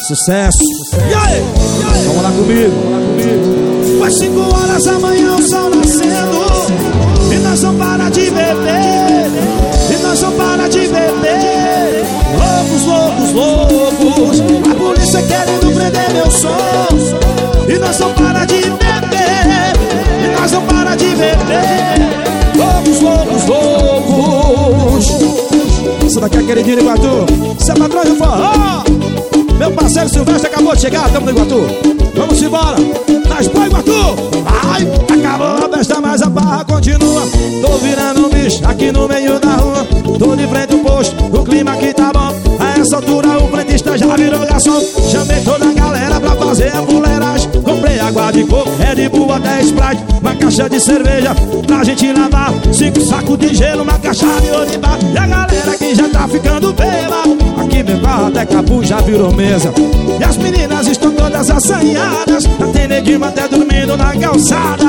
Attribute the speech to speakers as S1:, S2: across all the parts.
S1: Sucesso. E aí? Vamos lá comigo.
S2: Às 5 horas da manhã o sol nascendo e nós não para de beber, e nós não para de beber. Loucos, loucos, loucos, a polícia querendo prender meu som. E nós não para de beber, e nós não para de beber. Loucos, loucos, loucos.
S1: Isso daqui é queridinho do Iguatu. Você é patrão do forró. Meu parceiro Silvestre acabou de chegar, tamo no Iguatu. Vamos embora. Nós põe Iguatu. Ai, acabou a festa, mas a barra continua. Tô virando um bicho aqui no meio da rua. Tô de frente ao posto, o clima aqui tá bom. A essa altura o frentista já virou garçom. Chamei toda a galera pra fazer a fuleiragem. Comprei água de coco, Red Bull até Sprite, uma caixa de cerveja pra gente lavar, 5 sacos de gelo, uma caixa de Olibá. E a galera que já tá ficando bêbada, aqui meu carro até Capu já virou mesa. E as meninas estão todas assanhadas, tem neguinho até dormindo na calçada.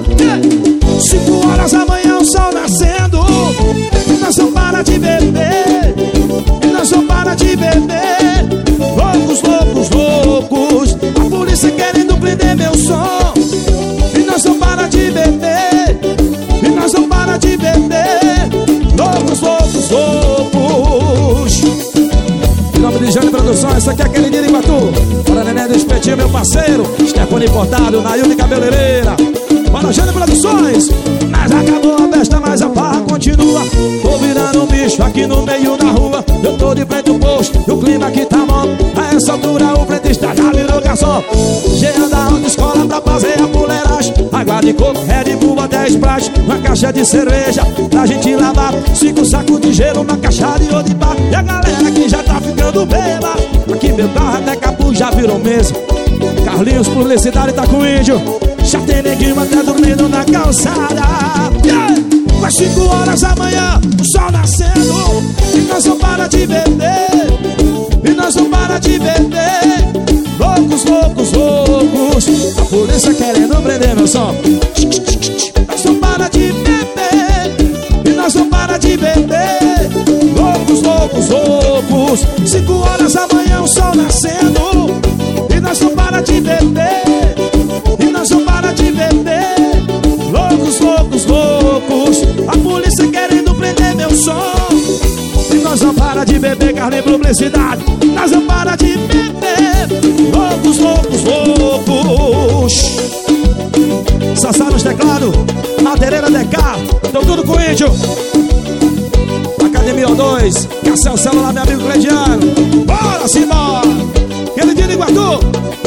S1: 5 horas da manhã o sol nascendo, e nós não para de beber, e nós não para de beber. Loucos, loucos, loucos, a polícia querendo prender meu som. E nós não para de beber, e nós não para de beber. Loucos, loucos, loucos. Em nome de Jane Produções, isso aqui é aquele dia de Iguatu. Bora Nené do Espetinho, meu parceiro Stefano Importado, Nail de Cabeleireira. Bora Jane Produções. Mas acabou a festa, mas a barra continua. Tô virando um bicho aqui no meio da rua. Eu tô de frente ao posto, o clima aqui tá bom. A essa altura o frentista já virou garçom. Cheia da autoescola pra fazer a fuleiragem. Água de coco, Red Bull até Sprite, uma caixa de cerveja pra gente lavar, 5 sacos de gelo, uma caixa de Olibá. E a galera que já tá ficando bêbada, aqui meu carro até Capu já virou mesa. Carlinhos, publicidade, tá com o índio. Já tem neguinho até dormindo na calçada. Às 5 horas da manhã o sol nascendo, e nós não para de beber, e nós não para de beber. Loucos, loucos, loucos, a polícia querendo prender meu som. Nós não para de beber, e nós não para de beber. Loucos, loucos, loucos, 5 horas da manhã o sol nascendo, e nós não para de beber, e nós não para de beber. Loucos, loucos, loucos, a polícia querendo prender meu som. E nós não para de beber, carne e publicidade. Nós não para de beber. Loucos, loucos, loucos. Sassá nos teclados, Madeireira DK, tô tudo com o índio. Academia O2, Cação Celular, meu amigo Cleidiano. Bora, simbora. Aquele dia de Iguatu.